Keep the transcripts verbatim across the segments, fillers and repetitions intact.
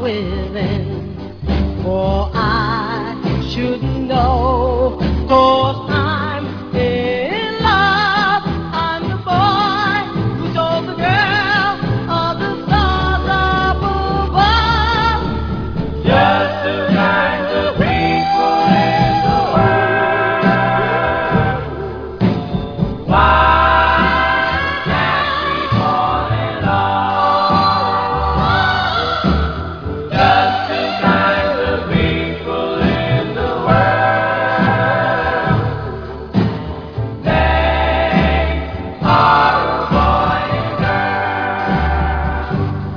within. For I should know, 'cause I'm in love. I'm the boy who told the girl of the stars up above. Just the kinds of people in the world. Why can't we fall in love? Just the kinds of people in the world. They are a boy and girl.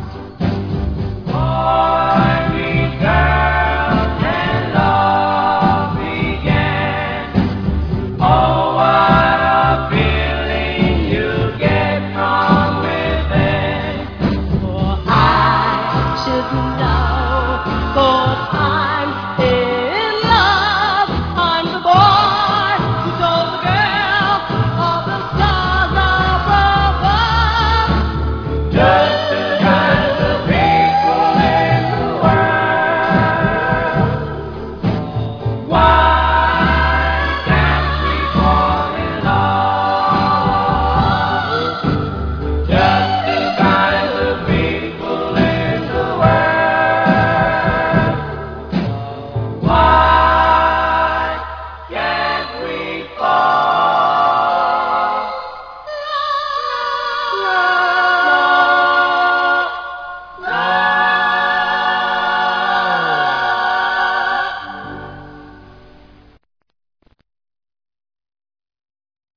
Boy meets girl and love began. Oh, what a feeling you get from within. For I should know, 'cause I'm in